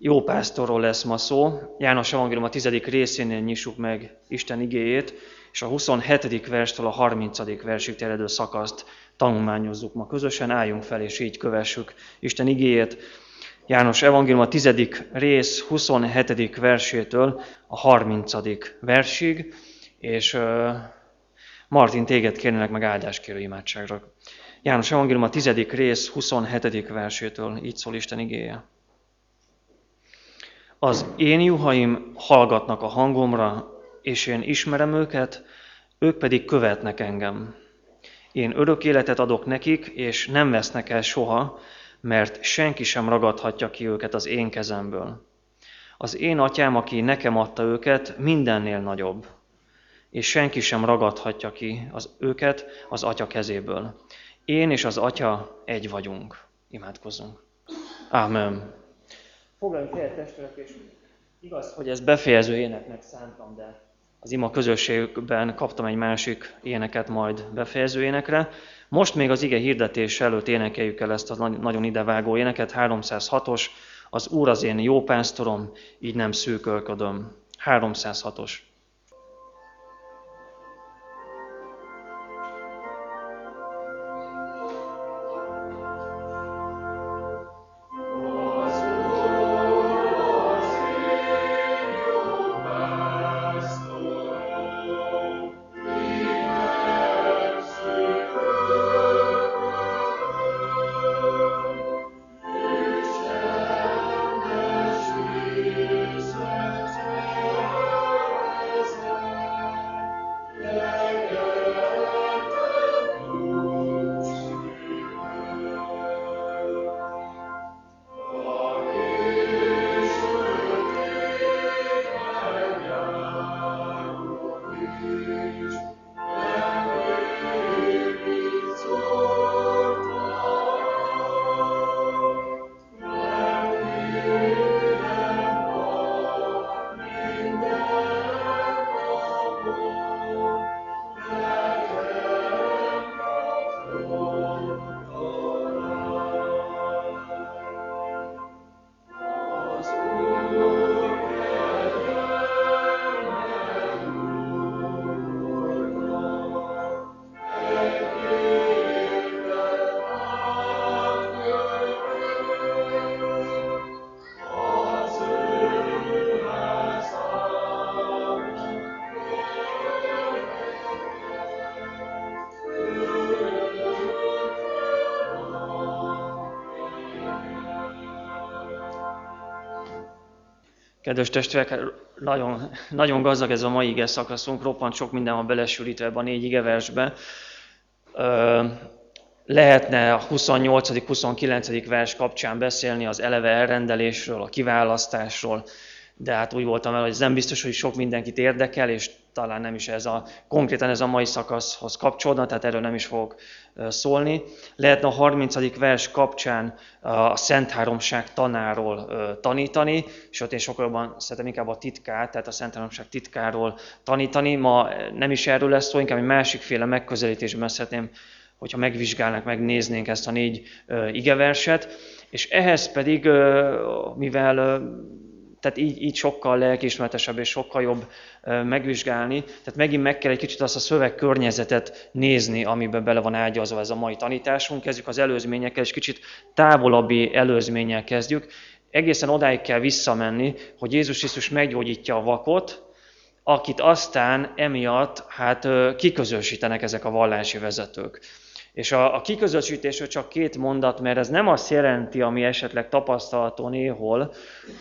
Jó pásztorról lesz ma szó. János Evangélium a 10. részénél nyissuk meg Isten igéjét, és a 27. verstől a 30. versig terjedő szakaszt tanulmányozzuk ma közösen. Álljunk fel, és így kövessük Isten igéjét. János Evangélium a 10. rész 27. versétől a 30. versig, és Martin, téged kérnélek meg áldáskérő imádságra. János Evangélium a 10. rész 27. versétől, így szól Isten igéje. Az én juhaim hallgatnak a hangomra, és én ismerem őket, ők pedig követnek engem. Én örök életet adok nekik, és nem vesznek el soha, mert senki sem ragadhatja ki őket az én kezemből. Az én atyám, aki nekem adta őket, mindennél nagyobb, és senki sem ragadhatja ki őket az atya kezéből. Én és az atya egy vagyunk. Imádkozzunk. Ámen. Foglaljunk helyet, testvérek, és igaz, hogy ezt befejező éneknek szántam, de az ima közösségben kaptam egy másik éneket majd befejező énekre. Most még az ige hirdetés előtt énekeljük el ezt a nagyon idevágó éneket, 306-os, az Úr az én jó pásztorom, így nem szűkölködöm. 306-os. Kedves testvérek, nagyon gazdag ez a mai ige szakaszunk, roppant sok minden van belesülítve ebbe a 4 igeversbe. Lehetne a 28.-29. vers kapcsán beszélni az eleve elrendelésről, a kiválasztásról, de hát úgy voltam vele, hogy ez nem biztos, hogy sok mindenkit érdekel, és talán nem is konkrétan ez a mai szakaszhoz kapcsolódna, tehát erről nem is fogok szólni. Lehetne a 30. vers kapcsán a Szent Háromság tanáról tanítani, és ott én sokkal jobban szeretem inkább a titkát, tehát a Szent Háromság titkáról tanítani. Ma nem is erről lesz szó, inkább egy másikféle megközelítésben szeretném, hogyha megnéznénk ezt a 4 igeverset, és ehhez pedig, mivel tehát így sokkal lelkiismeretesebb és sokkal jobb megvizsgálni. Tehát megint meg kell egy kicsit azt a szövegkörnyezetet nézni, amiben bele van ágyazva ez a mai tanításunk. Kezdjük az előzményekkel, és kicsit távolabbi előzménnyel kezdjük. Egészen odáig kell visszamenni, hogy Jézus Krisztus meggyógyítja a vakot, akit aztán emiatt kiközösítenek ezek a vallási vezetők. És a kiközösítésről csak 2 mondat, mert ez nem azt jelenti, ami esetleg tapasztalható néhol,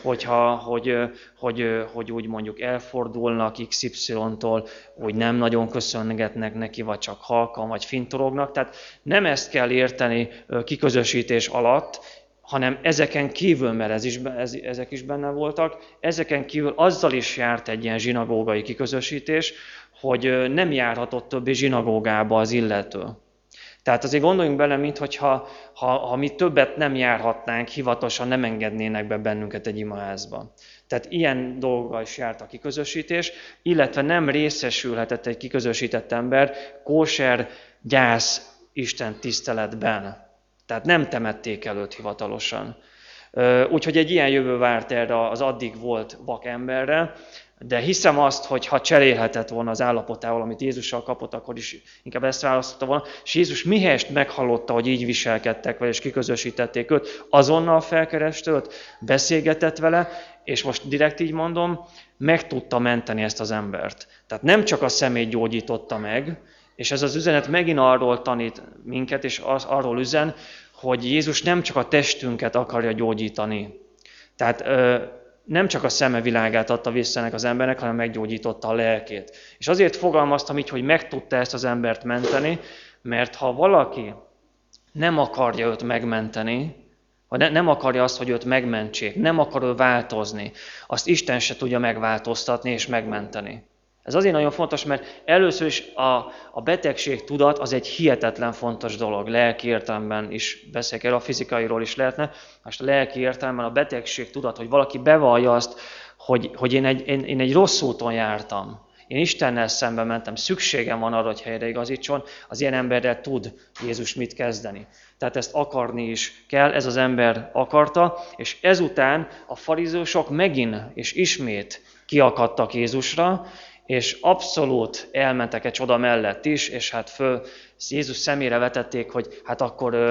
hogy úgy mondjuk elfordulnak XY-tól, hogy nem nagyon köszöngetnek neki, vagy csak halkan, vagy fintorognak. Tehát nem ezt kell érteni kiközösítés alatt, hanem ezeken kívül, mert ezek is benne voltak, ezeken kívül azzal is járt egy ilyen zsinagógai kiközösítés, hogy nem járhatott többé zsinagógába az illető. Tehát azért gondoljunk bele, minthogyha mi többet nem járhatnánk, hivatalosan nem engednének be bennünket egy imaházba. Tehát ilyen dolgokkal is járt a kiközösítés, illetve nem részesülhetett egy kiközösített ember kóser gyász Isten tiszteletben. Tehát nem temették el őt hivatalosan. Úgyhogy egy ilyen jövő várt erre az addig volt vak emberre, de hiszem azt, hogy ha cserélhetett volna az állapotával, amit Jézussal kapott, akkor is inkább ezt választotta volna. És Jézus mihelyest meghallotta, hogy így viselkedtek vele, és kiközösítették őt, azonnal felkerest őt, beszélgetett vele, és most direkt így mondom, meg tudta menteni ezt az embert. Tehát nem csak a szemét gyógyította meg, és ez az üzenet megint arról tanít minket, és arról üzen, hogy Jézus nem csak a testünket akarja gyógyítani. Tehát nem csak a szeme világát adta vissza ennek az embernek, hanem meggyógyította a lelkét. És azért fogalmaztam így, hogy meg tudta ezt az embert menteni, mert ha valaki nem akarja őt megmenteni, ha nem akarja azt, hogy őt megmentsék, nem akar ő változni, azt Isten se tudja megváltoztatni és megmenteni. Ez azért nagyon fontos, mert először is a betegség tudat az egy hihetetlen fontos dolog. Lelki értelemben is beszélek erről, a fizikairól is lehetne. Most a lelki értelemben a betegség tudat, hogy valaki bevallja azt, hogy én egy rossz úton jártam. Én Istennel szemben mentem, szükségem van arra, hogy helyreigazítson, az ilyen emberrel tud Jézus mit kezdeni. Tehát ezt akarni is kell, ez az ember akarta, és ezután a farizeusok megint és ismét kiakadtak Jézusra, és abszolút elmentek egy csoda mellett is, és hát Jézus szemére vetették, hogy hát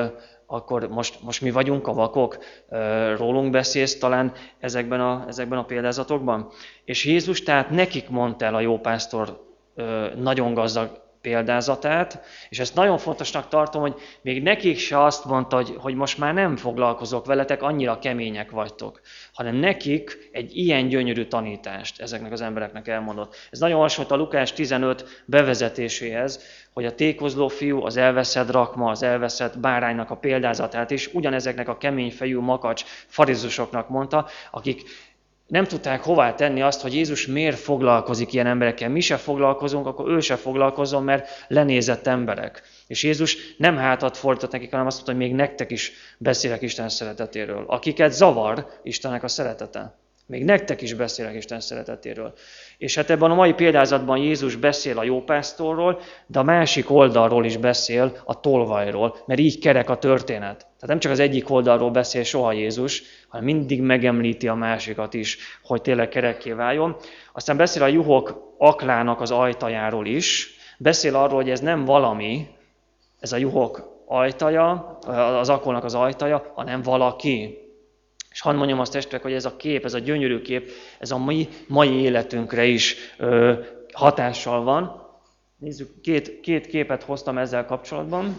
akkor most mi vagyunk a vakok, rólunk beszélsz talán ezekben a példázatokban. És Jézus tehát nekik mondta el a jópásztor nagyon gazdag példázatát, és ezt nagyon fontosnak tartom, hogy még nekik se azt mondta, hogy most már nem foglalkozok veletek, annyira kemények vagytok, hanem nekik egy ilyen gyönyörű tanítást ezeknek az embereknek elmondott. Ez nagyon hasonlít a Lukás 15 bevezetéséhez, hogy a tékozló fiú, az elveszett drakma, az elveszett báránynak a példázatát is ugyanezeknek a keményfejű, makacs farizusoknak mondta, akik nem tudták hová tenni azt, hogy Jézus miért foglalkozik ilyen emberekkel. Mi se foglalkozunk, akkor ő se foglalkozzon, mert lenézett emberek. És Jézus nem hátat fordított nekik, hanem azt mondta, hogy még nektek is beszélek Isten szeretetéről. Akiket zavar Istennek a szeretete. Még nektek is beszélek Isten szeretetéről. És hát ebben a mai példázatban Jézus beszél a jópásztorról, de a másik oldalról is beszél, a tolvajról, mert így kerek a történet. Tehát nem csak az egyik oldalról beszél soha Jézus, hanem mindig megemlíti a másikat is, hogy tényleg kerekké váljon. Aztán beszél a juhok aklának az ajtajáról is, beszél arról, hogy ez nem valami, ez a juhok ajtaja, az akolnak az ajtaja, hanem valaki. És hadd mondjam azt testvérek, hogy ez a kép, ez a gyönyörű kép, ez a mai életünkre is hatással van. Nézzük, két képet hoztam ezzel kapcsolatban.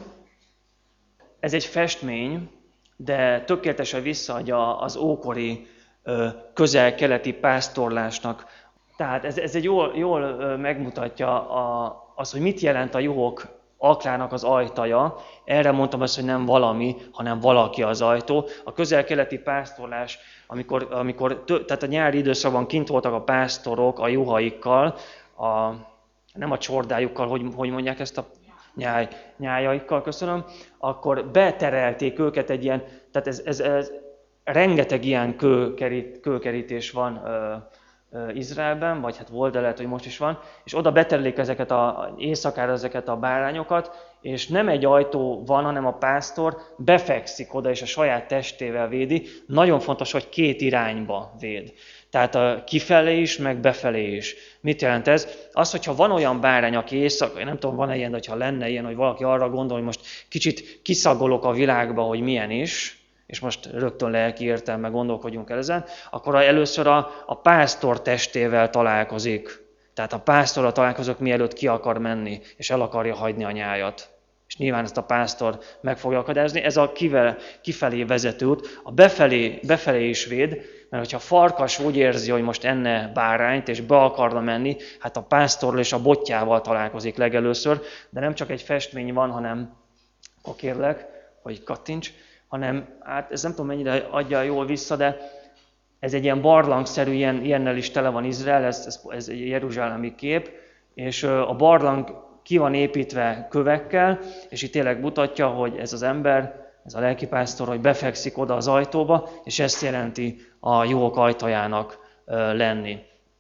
Ez egy festmény, de tökéletesen visszaadja az ókori közel-keleti pásztorlásnak. Tehát ez egy jól megmutatja azt, hogy mit jelent a juhok aklának az ajtaja. Erre mondtam azt, hogy nem valami, hanem valaki az ajtó. A közel-keleti pásztorlás, amikor tehát a nyári időszakban kint voltak a pásztorok a juhaikkal, nem a csordájukkal, hogy mondják ezt a nyájaikkal, köszönöm, akkor beterelték őket egy ilyen, tehát ez rengeteg ilyen kőkerítés van Izraelben, vagy hát volt, de lehet, hogy most is van, és oda beterelik éjszakára ezeket a bárányokat, és nem egy ajtó van, hanem a pásztor befekszik oda, és a saját testével védi. Nagyon fontos, hogy két irányba véd. Tehát kifelé is, meg befelé is. Mit jelent ez? Az, hogyha van olyan bárány, aki éjszaka, nem tudom, van-e ilyen, hogyha lenne ilyen, hogy valaki arra gondol, hogy most kicsit kiszagolok a világba, hogy milyen is, és most rögtön lelki értelme gondolkodjunk el ezen, akkor először a pásztor testével találkozik. Tehát a pásztorral találkozok, mielőtt ki akar menni, és el akarja hagyni a nyájat. És nyilván ezt a pásztor meg fogja akadályozni. Ez a kifelé vezető út. A befelé is véd, mert hogyha a farkas úgy érzi, hogy most enne bárányt, és be akarna menni, hát a pásztorral és a botjával találkozik legelőször, de nem csak egy festmény van, hanem, akkor kérlek, hogy kattints, hanem, hát ez nem tudom mennyire adja jól vissza, de ez egy ilyen barlangszerű, ilyennel is tele van Izrael, ez egy jeruzsálemi kép, és a barlang ki van építve kövekkel, és itt tényleg mutatja, hogy ez az ember, ez a lelkipásztor, hogy befekszik oda az ajtóba, és ezt jelenti a juhok ajtajának lenni.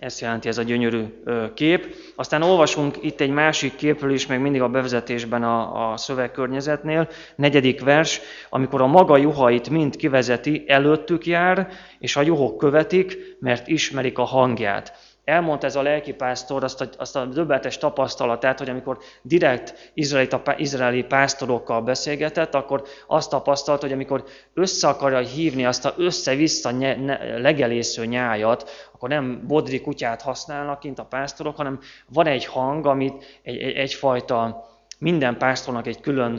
Ezt jelenti ez a gyönyörű kép. Aztán olvasunk itt egy másik képről is, meg mindig a bevezetésben a szövegkörnyezetnél. 4. vers, amikor a maga juhait mind kivezeti, előttük jár, és a juhok követik, mert ismerik a hangját. Elmondta ez a lelkipásztor azt a döbbenetes tapasztalatát, hogy amikor direkt izraeli pásztorokkal beszélgetett, akkor azt tapasztalt, hogy amikor össze akarja hívni azt a össze-vissza legelésző nyájat, akkor nem bodri kutyát használnak kint a pásztorok, hanem van egy hang, amit egyfajta, minden pásztornak egy külön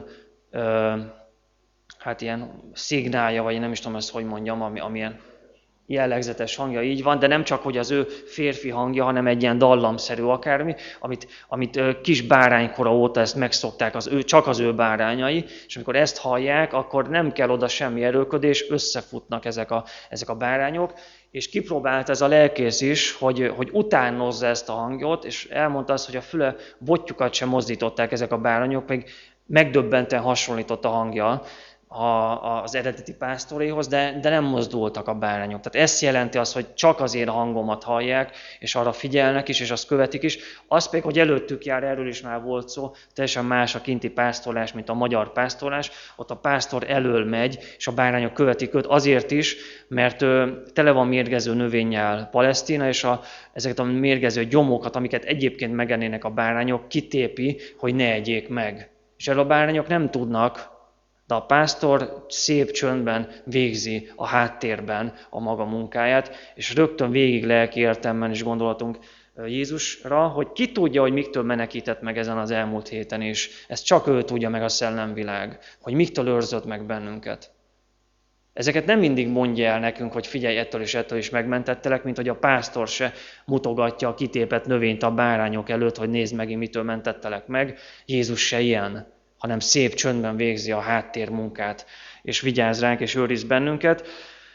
ilyen szignálja, vagy én nem is tudom ezt, hogy mondjam, amilyen jellegzetes hangja, így van, de nem csak, hogy az ő férfi hangja, hanem egy ilyen dallamszerű akármi, amit kis báránykora óta ezt megszokták, csak az ő bárányai, és amikor ezt hallják, akkor nem kell oda semmi erőködés, összefutnak ezek a bárányok, és kipróbált ez a lelkész is, hogy utánozza ezt a hangot, és elmondta azt, hogy a füle botjukat sem mozdították ezek a bárányok, még megdöbbenten hasonlított a hangja az eredeti pásztoréhoz, de nem mozdultak a bárányok. Tehát ezt jelenti az, hogy csak az én hangomat hallják, és arra figyelnek is, és azt követik is. Az pedig, hogy előttük jár, erről is már volt szó, teljesen más a kinti pásztorlás, mint a magyar pásztorlás. Ott a pásztor elől megy, és a bárányok követik őt azért is, mert tele van mérgező növényjel Palesztina, és ezeket a mérgező gyomókat, amiket egyébként megennének a bárányok, kitépi, hogy ne egyék meg. És erről a bárányok nem tudnak, de a pásztor szép csöndben végzi a háttérben a maga munkáját, és rögtön végig lelki értelemben is gondolatunk Jézusra, hogy ki tudja, hogy miktől menekített meg ezen az elmúlt héten is. Ezt csak ő tudja, meg a szellemvilág, hogy miktől őrzött meg bennünket. Ezeket nem mindig mondja el nekünk, hogy figyelj, ettől is megmentettelek, mint hogy a pásztor se mutogatja a kitépett növényt a bárányok előtt, hogy nézd meg, én mitől mentettelek meg. Jézus se ilyen, hanem szép csöndben végzi a háttérmunkát, és vigyáz ránk, és őriz bennünket.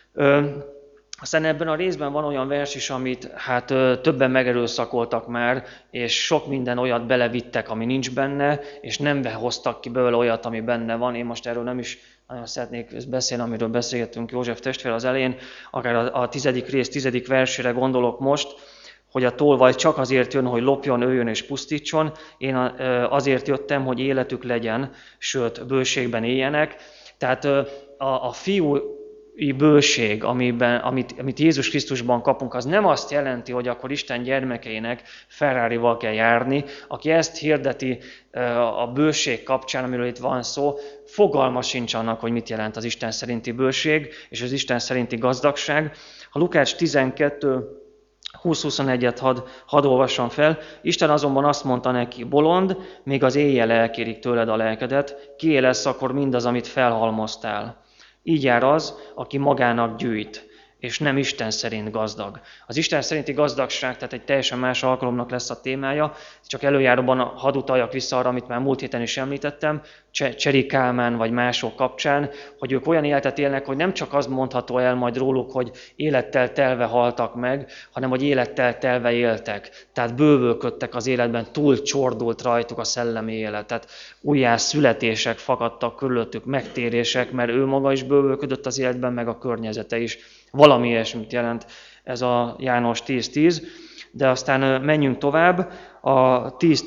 Aztán ebben a részben van olyan vers is, amit többen megerőszakoltak már, és sok minden olyat belevittek, ami nincs benne, és nem hoztak ki belőle olyat, ami benne van. Én most erről nem is nagyon szeretnék beszélni, amiről beszélgettünk József testvér az elején, akár a 10. rész 10. versére gondolok most, hogy a tolvaj csak azért jön, hogy lopjon, öljön és pusztítson. Én azért jöttem, hogy életük legyen, sőt, bőségben éljenek. Tehát a fiúi bőség, amit Jézus Krisztusban kapunk, az nem azt jelenti, hogy akkor Isten gyermekeinek Ferrarival kell járni. Aki ezt hirdeti a bőség kapcsán, amiről itt van szó, fogalma sincs annak, hogy mit jelent az Isten szerinti bőség és az Isten szerinti gazdagság. Ha Lukács 12 20-21-et hadd olvassam fel. Isten azonban azt mondta neki, bolond, még az éjjel elkérik tőled a lelkedet, kié lesz akkor mindaz, amit felhalmoztál. Így jár az, aki magának gyűjt, és nem Isten szerint gazdag. Az Isten szerinti gazdagság, tehát egy teljesen más alkalomnak lesz a témája, csak előjáróban hadd utaljak vissza arra, amit már múlt héten is említettem, Cseri Kálmán vagy mások kapcsán, hogy ők olyan életet élnek, hogy nem csak az mondható el majd róluk, hogy élettel telve haltak meg, hanem hogy élettel telve éltek. Tehát bővölködtek az életben, túl csordult rajtuk a szellemi élet. Tehát újjászületések fakadtak körülöttük, megtérések, mert ő maga is bővölködött az életben, meg a környezete is. Valami ilyesmit jelent ez a János 10.10, de aztán menjünk tovább. A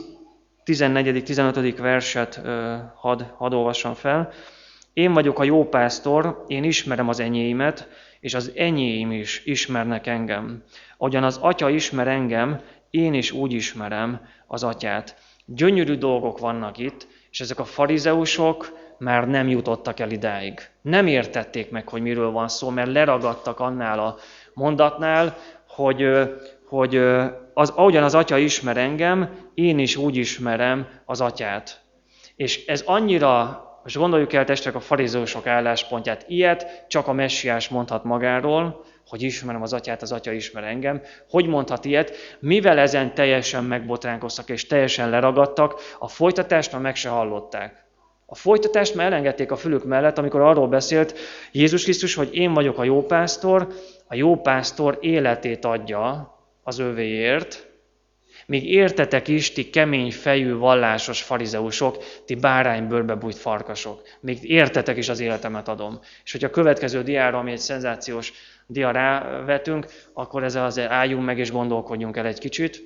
14.-15. verset hadd olvassam fel. Én vagyok a jó pásztor, én ismerem az enyéimet, és az enyéim is ismernek engem. Ahogyan az Atya ismer engem, én is úgy ismerem az Atyát. Gyönyörű dolgok vannak itt, és ezek a farizeusok már nem jutottak el idáig. Nem értették meg, hogy miről van szó, mert leragadtak annál a mondatnál, hogy ahogyan az Atya ismer engem, én is úgy ismerem az Atyát. És ez annyira, most gondoljuk el testvérek a farizeusok álláspontját, ilyet csak a messiás mondhat magáról, hogy ismerem az Atyát, az Atya ismer engem. Hogy mondhat ilyet? Mivel ezen teljesen megbotránkoztak és teljesen leragadtak, a folytatást már meg se hallották. A folytatást már elengedték a fülük mellett, amikor arról beszélt Jézus Krisztus, hogy én vagyok a jó pásztor életét adja az övéért, még értetek is, ti kemény fejű, vallásos farizeusok, ti báránybőrbe bújt farkasok. Még értetek is az életemet adom. És hogyha a következő diára, ami egy szenzációs dia rávetünk, akkor ezzel azért álljunk meg és gondolkodjunk el egy kicsit.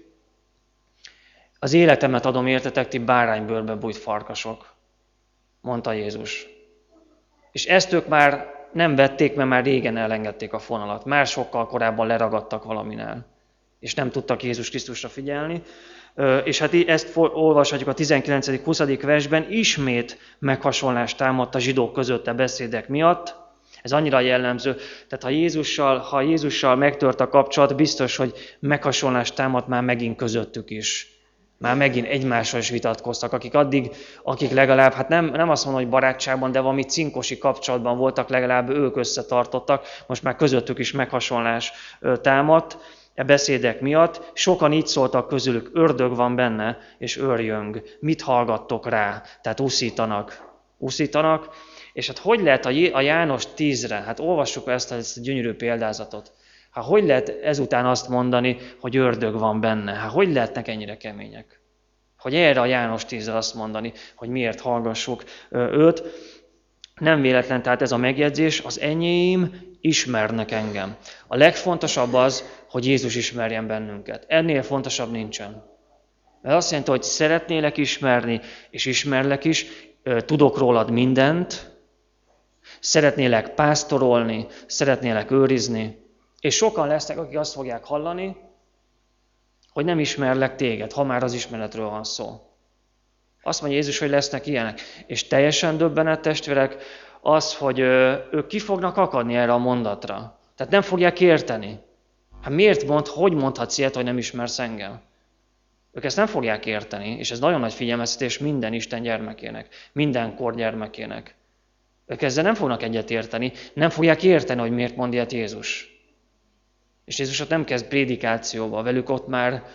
Az életemet adom értetek, ti báránybőrbe bújt farkasok, mondta Jézus. És ezt ők már nem vették, mert már régen elengedték a fonalat. Már sokkal korábban leragadtak valaminál, és nem tudtak Jézus Krisztusra figyelni. És hát ezt olvashatjuk a 19.-20. versben, ismét meghasonlást támadt a zsidók között a beszédek miatt. Ez annyira jellemző, tehát ha Jézussal megtört a kapcsolat, biztos, hogy meghasonlást támadt már megint közöttük is. Már megint egymással is vitatkoztak, akik legalább, hát nem azt mondom, hogy barátságban, de valami cinkosi kapcsolatban voltak, legalább ők összetartottak, most már közöttük is meghasonlás támadt e beszédek miatt. Sokan így szóltak közülük, ördög van benne, és őrjöng. Mit hallgattok rá? Tehát úszítanak. És hát hogy lehet a János 10-re, hát olvassuk ezt a gyönyörű példázatot. Hát hogy lehet ezután azt mondani, hogy ördög van benne? Hát hogy lehetnek ennyire kemények? Hogy erre a János 10-re azt mondani, hogy miért hallgassuk őt. Nem véletlen tehát ez a megjegyzés, az enyém ismernek engem. A legfontosabb az, hogy Jézus ismerjen bennünket. Ennél fontosabb nincsen. Mert azt jelenti, hogy szeretnélek ismerni, és ismerlek is, tudok rólad mindent, szeretnélek pásztorolni, szeretnélek őrizni, és sokan lesznek, akik azt fogják hallani, hogy nem ismerlek téged, ha már az ismeretről van szó. Azt mondja Jézus, hogy lesznek ilyenek. És teljesen döbbenet, testvérek, az, hogy ők ki fognak akadni erre a mondatra. Tehát nem fogják érteni. Hát hogy mondhatsz ilyet, hogy nem ismersz engem? Ők ezt nem fogják érteni, és ez nagyon nagy figyelmeztetés minden Isten gyermekének, minden kor gyermekének. Ők ezzel nem fognak egyet érteni, nem fogják érteni, hogy miért mond ilyet Jézus. És Jézus ott nem kezd prédikációba, velük ott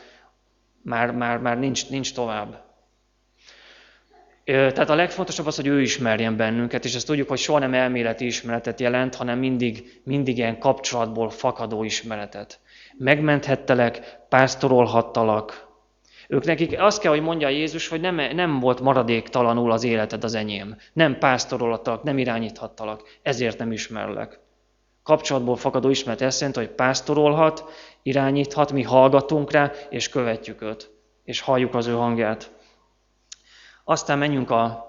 már nincs tovább. Tehát a legfontosabb az, hogy ő ismerjen bennünket, és ezt tudjuk, hogy soha nem elméleti ismeretet jelent, hanem mindig ilyen kapcsolatból fakadó ismeretet. Megmenthettelek, pásztorolhattalak. Ők nekik azt kell, hogy mondja Jézus, hogy nem volt maradéktalanul az életed az enyém. Nem pásztorolhattalak, nem irányíthattalak, ezért nem ismerlek. Kapcsolatból fakadó ismeret ezt jelenti, hogy pásztorolhat, irányíthat, mi hallgatunk rá, és követjük őt, és halljuk az ő hangját. Aztán menjünk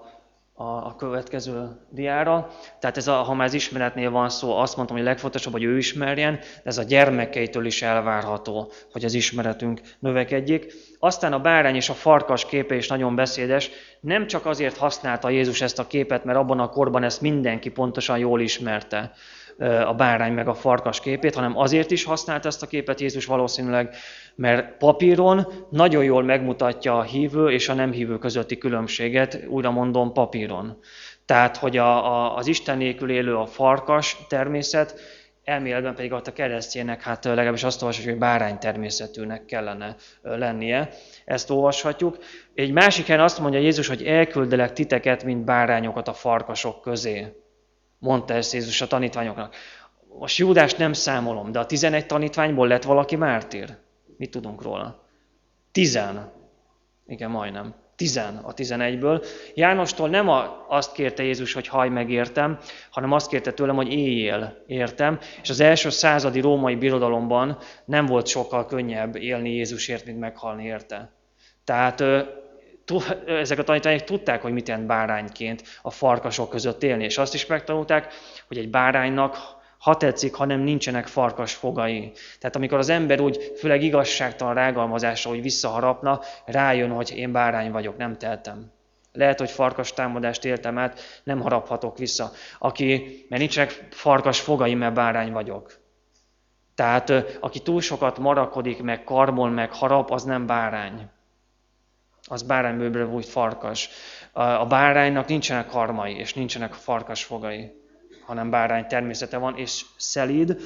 a következő diára. Tehát ha már az ismeretnél van szó, azt mondtam, hogy a legfontosabb, hogy ő ismerjen, de ez a gyermekeitől is elvárható, hogy az ismeretünk növekedjék. Aztán a bárány és a farkas képe is nagyon beszédes. Nem csak azért használta Jézus ezt a képet, mert abban a korban ezt mindenki pontosan jól ismerte, a bárány meg a farkas képét, hanem azért is használt ezt a képet Jézus valószínűleg, mert papíron nagyon jól megmutatja a hívő és a nem hívő közötti különbséget, újra mondom papíron. Tehát, hogy az Isten nélkül élő a farkas természet, elméletben pedig ott a keresztjének, hát legalábbis azt olvashatjuk, hogy bárány természetűnek kellene lennie. Ezt olvashatjuk. Egy másik helyen azt mondja Jézus, hogy elküldelek titeket, mint bárányokat a farkasok közé. Mondta ezt Jézus a tanítványoknak. Most Júdást nem számolom, de a 11 tanítványból lett valaki mártír? Mit tudunk róla? 10. Igen, majdnem. 10 a 11-ből. Jánostól nem azt kérte Jézus, hogy hallj meg értem, hanem azt kérte tőlem, hogy éljél értem. És az első századi római birodalomban nem volt sokkal könnyebb élni Jézusért, mint meghalni érte. Tehát ezek a tanítványok tudták, hogy mit jelent bárányként a farkasok között élni, és azt is megtanulták, hogy egy báránynak, ha tetszik, hanem nincsenek farkas fogai. Tehát amikor az ember úgy, főleg igazságtalan rágalmazásra, hogy visszaharapna, rájön, hogy én bárány vagyok, nem tehetem. Lehet, hogy farkas támadást éltem át, nem haraphatok vissza. Mert nincsenek farkas fogai, mert bárány vagyok. Tehát aki túl sokat marakodik, meg karmol, meg harap, az nem bárány. Az báránybőrbe bújt farkas. A báránynak nincsenek karmai, és nincsenek farkas fogai, hanem bárány természete van, és szelíd.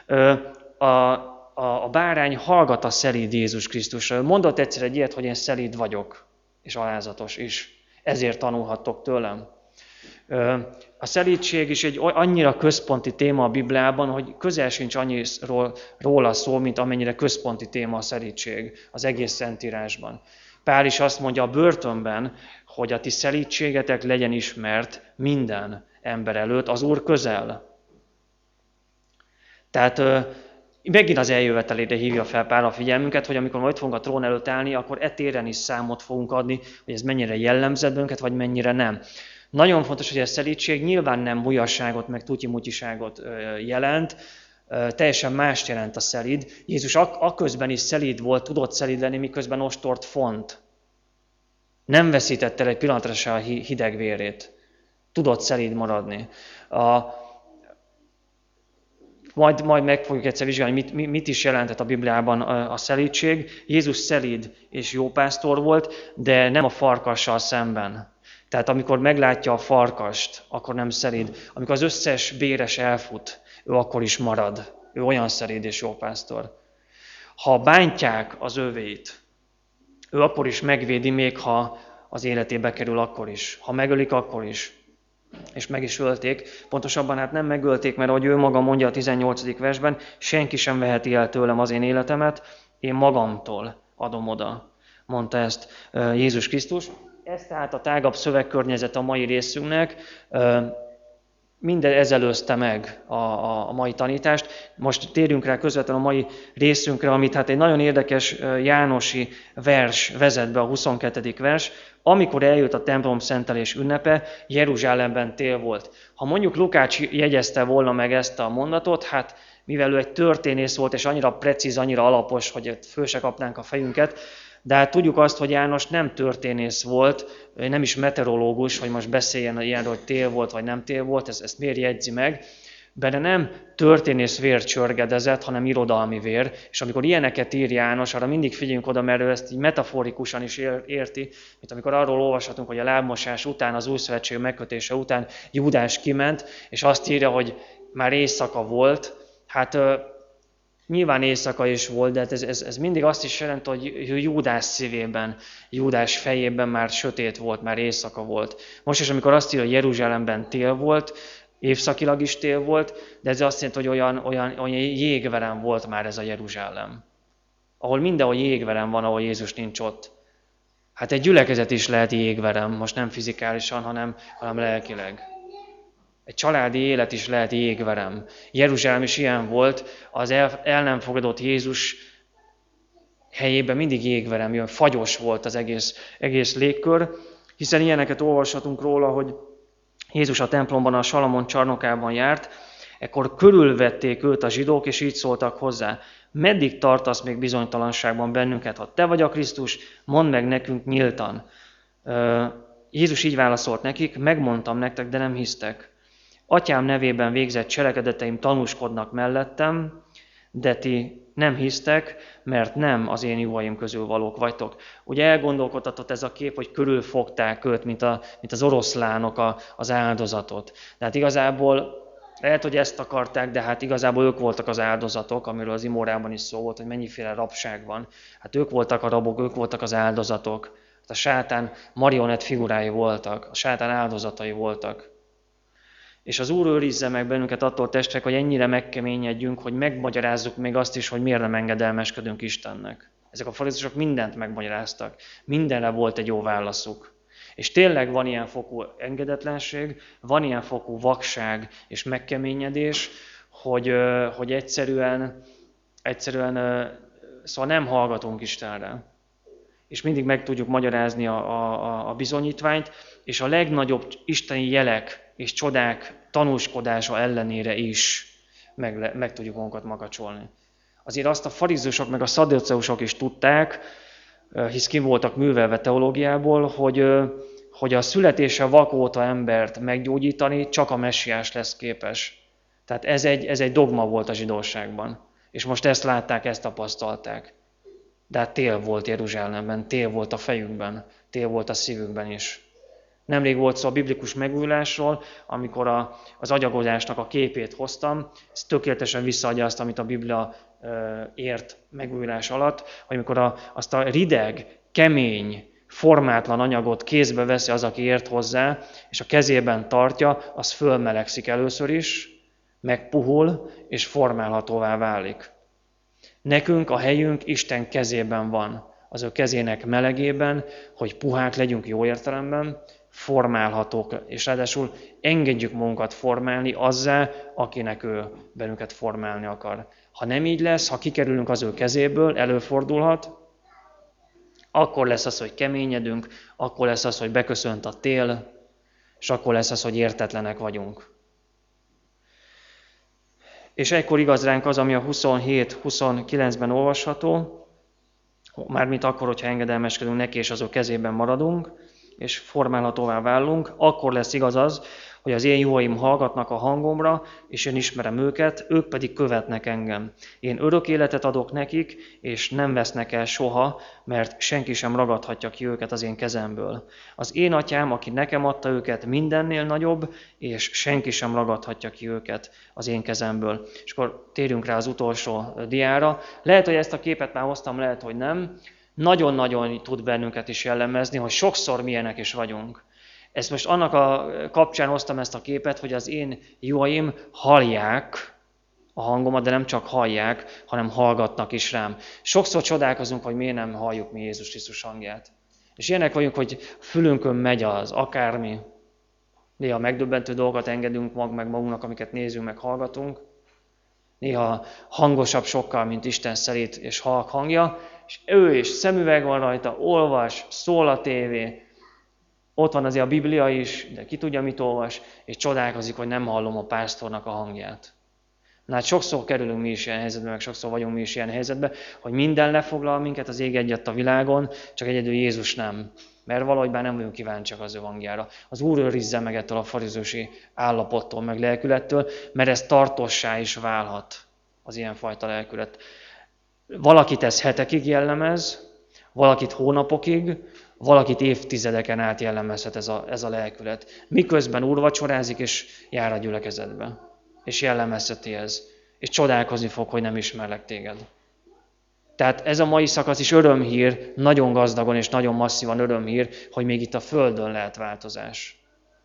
A bárány hallgat a szelíd Jézus Krisztusra. Mondott egyszer egy ilyet, hogy én szelíd vagyok, és alázatos is. Ezért tanulhattok tőlem. A szelídség is egy annyira központi téma a Bibliában, hogy közel sincs annyiról róla szó, mint amennyire központi téma a szelídség az egész Szentírásban. Pál is azt mondja a börtönben, hogy a ti szelídségetek legyen ismert minden ember előtt, az Úr közel. Tehát megint az eljövetelére hívja fel Pál a figyelmünket, hogy amikor majd fogunk a trón előtt állni, akkor téren is számot fogunk adni, hogy ez mennyire jellemzett bennünket, vagy mennyire nem. Nagyon fontos, hogy a szelídség nyilván nem bujasságot, meg tutyimutyiságot jelent, teljesen mást jelent a szelíd. Jézus akközben is szelíd volt, tudott szelíd lenni, miközben ostort font. Nem veszítette el egy pillanatra se a hideg vérét. Tudott szelíd maradni. Majd meg fogjuk egyszer vizsgálni, mit is jelentett a Bibliában a szelídség. Jézus szelíd és jó pásztor volt, de nem a farkassal szemben. Tehát amikor meglátja a farkast, akkor nem szelíd. Amikor az összes béres elfut, ő akkor is marad. Ő olyan szelíd és jó pásztor. Ha bántják az övét, ő akkor is megvédi, még ha az életébe kerül, akkor is. Ha megölik, akkor is. És meg is ölték. Pontosabban hát nem megölték, mert ahogy ő maga mondja a 18. versben, senki sem veheti el tőlem az én életemet, én magamtól adom oda, mondta ezt Jézus Krisztus. Ez tehát a tágabb szövegkörnyezet a mai részünknek. Minden ez előzte meg a mai tanítást. Most térjünk rá közvetlenül a mai részünkre, amit hát egy nagyon érdekes jánosi vers vezet be, a 22. vers. Amikor eljött a templom szentelés ünnepe, Jeruzsálemben tél volt. Ha mondjuk Lukács jegyezte volna meg ezt a mondatot, hát mivel ő egy történész volt, és annyira precíz, annyira alapos, hogy föl se kapnánk a fejünket, de hát tudjuk azt, hogy János nem történész volt, nem is meteorológus, hogy most beszéljen ilyenről, hogy tél volt vagy nem tél volt, ezt miért jegyzi meg. Benne nem történész vér csörgedezett, hanem irodalmi vér, és amikor ilyeneket ír János, arra mindig figyeljünk oda, mert ő ezt így metaforikusan is érti, mint amikor arról olvashatunk, hogy a lábmosás után, az új szövetség megkötése után Júdás kiment, és azt írja, hogy már éjszaka volt. Hát nyilván éjszaka is volt, de hát ez mindig azt is jelent, hogy Júdás szívében, Júdás fejében már sötét volt, már éjszaka volt. Most is, amikor azt írja, hogy Jeruzsálemben tél volt, évszakilag is tél volt, de ez azt jelenti, hogy olyan jégverem volt már ez a Jeruzsálem. Ahol mindenhol jégverem van, ahol Jézus nincs ott. Hát egy gyülekezet is lehet jégverem, most nem fizikálisan, hanem lelkileg. Egy családi élet is lehet jégverem. Jeruzsálem is ilyen volt, az el nem fogadott Jézus helyében mindig jégverem jön, fagyos volt az egész légkör, hiszen ilyeneket olvashatunk róla, hogy Jézus a templomban, a Salamon csarnokában járt, ekkor körülvették őt a zsidók, és így szóltak hozzá: meddig tartasz még bizonytalanságban bennünket, ha te vagy a Krisztus, mondd meg nekünk nyíltan. Jézus így válaszolt nekik: megmondtam nektek, de nem hisztek. Atyám nevében végzett cselekedeteim tanúskodnak mellettem, de ti nem hisztek, mert nem az én juhaim közül valók vagytok. Ugye elgondolkodtatott ez a kép, hogy körülfogták őt, mint az oroszlánok az áldozatot. De hát igazából lehet, hogy ezt akarták, de hát igazából ők voltak az áldozatok, amiről az imórában is szó volt, hogy mennyiféle rabság van. Hát ők voltak a rabok, ők voltak az áldozatok. Hát a sátán marionett figurái voltak, a sátán áldozatai voltak. És az Úr őrizze meg bennünket attól, testvérek, hogy ennyire megkeményedjünk, hogy megmagyarázzuk még azt is, hogy miért nem engedelmeskedünk Istennek. Ezek a farizeusok mindent megmagyaráztak. Mindenre volt egy jó válaszuk. És tényleg van ilyen fokú engedetlenség, van ilyen fokú vakság és megkeményedés, hogy egyszerűen szóval nem hallgatunk Istenre. És mindig meg tudjuk magyarázni a bizonyítványt, és a legnagyobb isteni jelek és csodák tanúskodása ellenére is meg tudjuk magunkat makacsolni. Azért azt a farizeusok meg a szadduceusok is tudták, hisz ki voltak művelve teológiából, hogy a születése vakóta embert meggyógyítani csak a messiás lesz képes. Tehát ez egy dogma volt a zsidóságban. És most ezt látták, ezt tapasztalták. De hát tél volt Jeruzsálemben, tél volt a fejükben, tél volt a szívükben is. Nemrég volt szó a biblikus megújulásról, amikor az agyagozásnak a képét hoztam. Ez tökéletesen visszaadja azt, amit a Biblia ért megújulás alatt, hogy amikor azt a rideg, kemény, formátlan anyagot kézbe veszi az, aki ért hozzá, és a kezében tartja, az fölmelegszik először is, megpuhul, és formálhatóvá válik. Nekünk a helyünk Isten kezében van, az ő kezének melegében, hogy puhák legyünk jó értelemben, formálhatók, és ráadásul engedjük magunkat formálni azzá, akinek ő bennünket formálni akar. Ha nem így lesz, ha kikerülünk az ő kezéből, előfordulhat, akkor lesz az, hogy keményedünk, akkor lesz az, hogy beköszönt a tél, és akkor lesz az, hogy értetlenek vagyunk. És ekkor igaz ránk az, ami a 27-29-ben olvasható, mármint akkor, hogyha engedelmeskedünk neki, és az ő kezében maradunk, és formálhatóvá válunk, akkor lesz igaz az, hogy az én juhaim hallgatnak a hangomra, és én ismerem őket, ők pedig követnek engem. Én örök életet adok nekik, és nem vesznek el soha, mert senki sem ragadhatja ki őket az én kezemből. Az én atyám, aki nekem adta őket, mindennél nagyobb, és senki sem ragadhatja ki őket az én kezemből. És akkor térjünk rá az utolsó diára. Lehet, hogy ezt a képet már hoztam, lehet, hogy nem. Nagyon-nagyon tud bennünket is jellemezni, hogy sokszor milyenek is vagyunk. Ezt most annak a kapcsán hoztam ezt a képet, hogy az én juhaim hallják a hangomat, de nem csak hallják, hanem hallgatnak is rám. Sokszor csodálkozunk, hogy miért nem halljuk mi Jézus Krisztus hangját. És ilyenek vagyunk, hogy fülünkön megy az akármi, néha megdöbbentő dolgokat engedünk meg magunknak, amiket nézünk, meg hallgatunk. Néha hangosabb sokkal, mint Isten szerint és halk hangja, és ő is szemüveg van rajta, olvas, szól a tévé, ott van azért a Biblia is, de ki tudja, mit olvas, és csodálkozik, hogy nem hallom a pásztornak a hangját. Na hát sokszor kerülünk mi is ilyen helyzetbe, meg sokszor vagyunk mi is ilyen helyzetbe, hogy minden lefoglal minket, az ég egyet a világon, csak egyedül Jézus nem. Mert valahogy már nem vagyunk kíváncsiak az ő hangjára. Az Úr őrizze meg ettől a farizeusi állapottól, meg lelkülettől, mert ez tartossá is válhat, az ilyenfajta lelkület. Valakit ez hetekig jellemez, valakit hónapokig, valakit évtizedeken át jellemezhet ez a lelkület. Miközben úrvacsorázik és jár a gyülekezetbe. És jellemezheti ez. És csodálkozni fog, hogy nem ismerlek téged. Tehát ez a mai szakasz is örömhír, nagyon gazdagon és nagyon masszívan örömhír, hogy még itt a Földön lehet változás.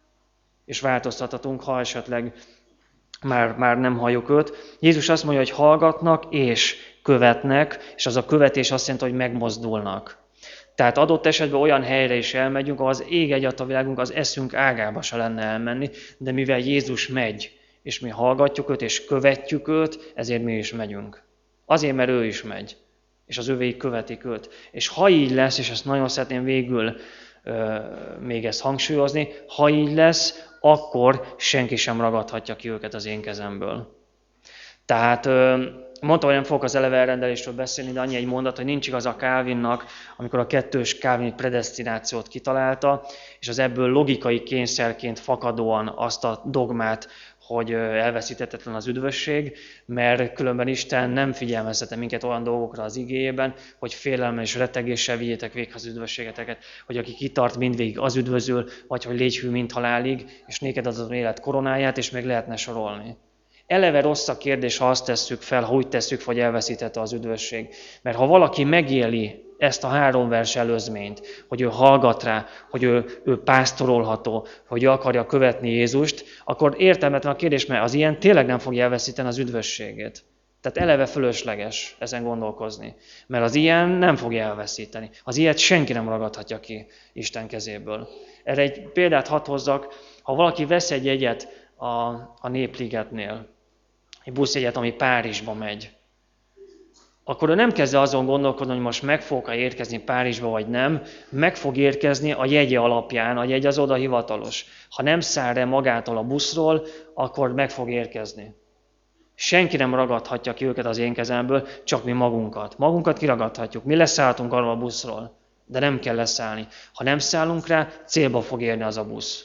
És változtathatunk, ha esetleg már nem halljuk őt. Jézus azt mondja, hogy hallgatnak és követnek, és az a követés azt jelenti, hogy megmozdulnak. Tehát adott esetben olyan helyre is elmegyünk, ahol az ég egyat a világunk, az eszünk ágába se lenne elmenni, de mivel Jézus megy, és mi hallgatjuk őt, és követjük őt, ezért mi is megyünk. Azért, mert ő is megy, és az övéik követik őt. És ha így lesz, és ezt nagyon szeretném végül még ezt hangsúlyozni, ha így lesz, akkor senki sem ragadhatja ki őket az én kezemből. Tehát mondtam, hogy nem fogok az eleve elrendelésről beszélni, de annyi egy mondat, hogy nincs igaz a Calvinnak, amikor a kettős Calvini predesztinációt kitalálta, és az ebből logikai kényszerként fakadóan azt a dogmát, hogy elveszíthetetlen az üdvösség, mert különben Isten nem figyelmeztette minket olyan dolgokra az igéjében, hogy félelemmel és rettegéssel vigyétek végig az üdvösségeteket, hogy aki kitart mindvégig az üdvözül, vagy hogy légy hű mint halálig, és néked adott élet koronáját, és még lehetne sorolni. Eleve rossz a kérdés, ha azt tesszük fel, ha úgy tesszük, hogy elveszítette az üdvösség. Mert ha valaki megéli ezt a 3 vers előzményt, hogy ő hallgat rá, hogy ő pásztorolható, hogy ő akarja követni Jézust, akkor értelmetlen a kérdés, mert az ilyen tényleg nem fogja elveszíteni az üdvösségét. Tehát eleve fölösleges ezen gondolkozni. Mert az ilyen nem fogja elveszíteni. Az ilyet senki nem ragadhatja ki Isten kezéből. Erre egy példát hadd hozzak, ha valaki vesz egy jegyet a Népligetnél, egy buszjegyet, ami Párizsba megy, akkor ő nem kezd azon gondolkodni, hogy most meg fog érkezni Párizsba, vagy nem, meg fog érkezni a jegye alapján, a jegy az oda hivatalos. Ha nem száll le magától a buszról, akkor meg fog érkezni. Senki nem ragadhatja ki őket az én kezemből, csak mi magunkat. Magunkat kiragadhatjuk. Mi leszálltunk arról a buszról, de nem kell leszállni. Ha nem szállunk rá, célba fog érni az a busz.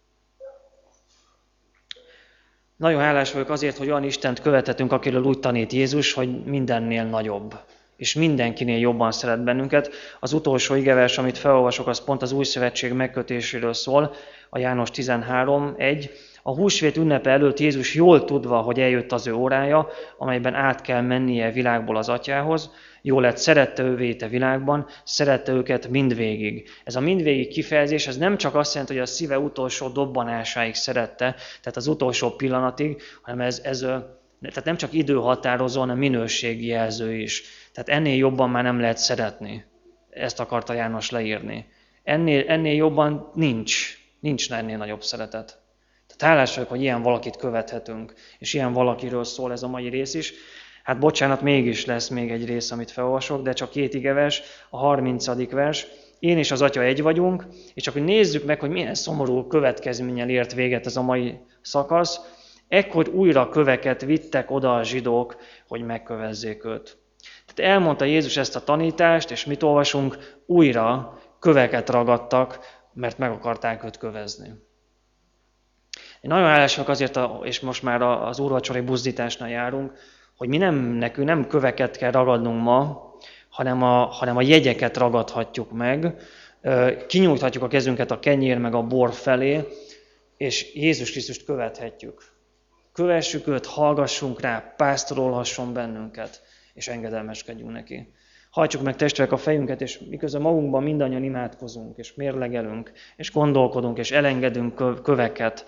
Nagyon hálás vagyok azért, hogy olyan Istent követhetünk, akiről úgy tanít Jézus, hogy mindennél nagyobb. És mindenkinél jobban szeret bennünket. Az utolsó igevers, amit felolvasok, az pont az új szövetség megkötéséről szól, a János 13:1. A húsvét ünnepe előtt Jézus jól tudva, hogy eljött az ő órája, amelyben át kell mennie világból az atyához, jól lett, szerette ővét a világban, szerette őket mindvégig. Ez a mindvégig kifejezés, ez nem csak azt jelenti, hogy a szíve utolsó dobbanásáig szerette, tehát az utolsó pillanatig, hanem tehát nem csak időhatározó, hanem minőségi jelző is. Tehát ennél jobban már nem lehet szeretni. Ezt akarta János leírni. Ennél jobban nincs. Nincs ennél nagyobb szeretet. Tehát hálás vagyok, hogy ilyen valakit követhetünk, és ilyen valakiről szól ez a mai rész is. Hát bocsánat, mégis lesz még egy rész, amit felolvasok, de csak 2 igevers, a 30. vers. Én és az Atya egy vagyunk, és csak hogy nézzük meg, hogy milyen szomorú következménnyel ért véget ez a mai szakasz. Ekkor újra köveket vittek oda a zsidók, hogy megkövezzék őt. Tehát elmondta Jézus ezt a tanítást, és mit olvasunk? Újra köveket ragadtak, mert meg akarták őt kövezni. Én nagyon hálás vagyok azért, és most már az úrvacsorai buzdításnál járunk, hogy nekünk nem köveket kell ragadnunk ma, hanem a jegyeket ragadhatjuk meg, kinyújthatjuk a kezünket a kenyér meg a bor felé, és Jézus Krisztust követhetjük. Kövessük őt, hallgassunk rá, pásztorolhasson bennünket, és engedelmeskedjünk neki. Hajtsuk meg testvérek a fejünket, és miközben magunkban mindannyian imádkozunk, és mérlegelünk, és gondolkodunk, és elengedünk köveket,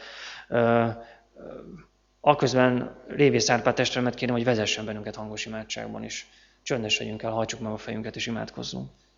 aközben Révész Árpád testvéremet kérem, hogy vezessen bennünket hangos imádságban is. Csöndesedjünk el, hajtsuk meg a fejünket, és imádkozzunk.